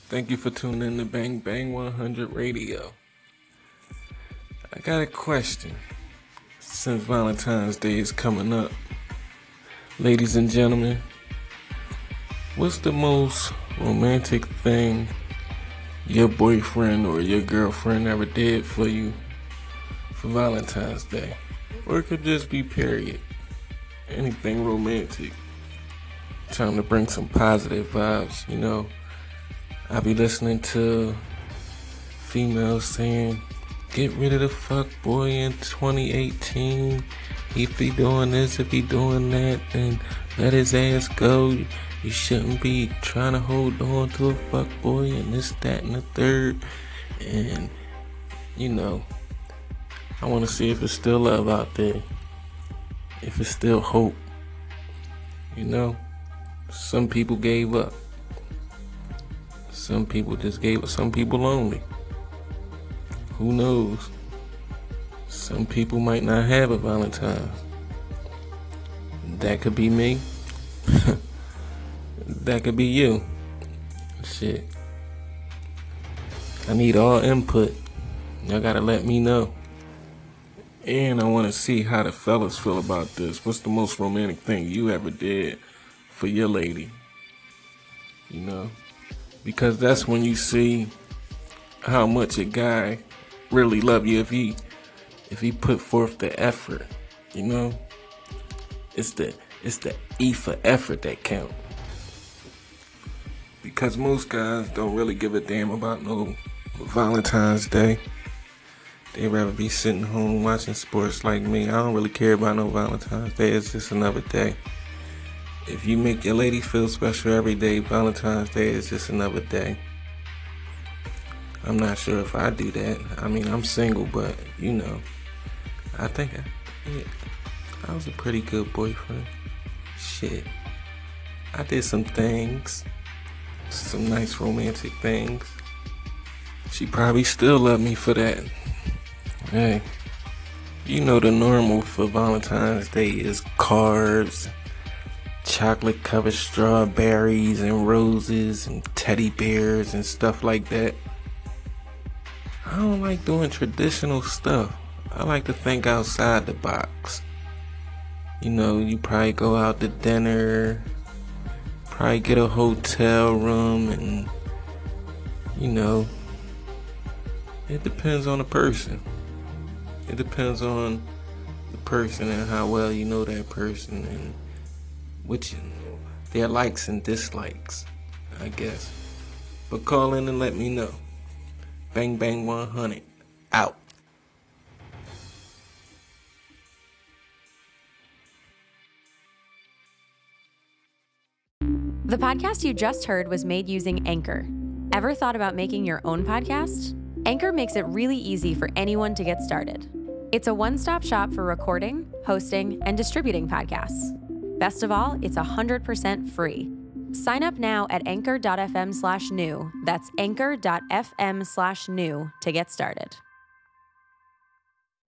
Thank you for tuning in to Bang Bang 100 Radio. I got a question. Since Valentine's Day is coming up, ladies and gentlemen, what's the most romantic thing your boyfriend or your girlfriend ever did for you for Valentine's Day? Or it could just be period. Anything romantic. Trying to bring some positive vibes, you know. I be listening to females saying, get rid of the fuck boy in 2018. If he doing this, if he doing that, then let his ass go. You shouldn't be trying to hold on to a fuck boy and this, that, and the third. And, you know, I want to see if it's still love out there. If it's still hope. You know, some people gave up. Some people just gave up. Some people lonely. Who knows? Some people might not have a Valentine. That could be me. That could be you. Shit. I need all input. Y'all gotta let me know. And I want to see how the fellas feel about this. What's the most romantic thing you ever did for your lady? You know? Because that's when you see how much a guy really love you if he put forth the effort, you know? It's the E for effort that count. Because most guys don't really give a damn about no Valentine's Day. They'd rather be sitting home watching sports like me. I don't really care about no Valentine's Day. It's just another day. If you make your lady feel special every day, Valentine's Day is just another day. I'm not sure if I do that. I mean, I'm single, but, you know, I think I was a pretty good boyfriend. Shit. I did some things. Some nice romantic things. She probably still loved me for that. Hey, you know the normal for Valentine's Day is cards, chocolate covered strawberries and roses and teddy bears and stuff like that. I don't like doing traditional stuff. I like to think outside the box. You know, you probably go out to dinner, probably get a hotel room, and, you know, it depends on the person. It depends on the person and how well you know that person and which their likes and dislikes, I guess. But call in and let me know. Bang Bang 100 out. The podcast you just heard was made using Anchor. Ever thought about making your own podcast? Anchor makes it really easy for anyone to get started. It's a one-stop shop for recording, hosting, and distributing podcasts. Best of all, it's 100% free. Sign up now at anchor.fm/new. That's anchor.fm/new to get started.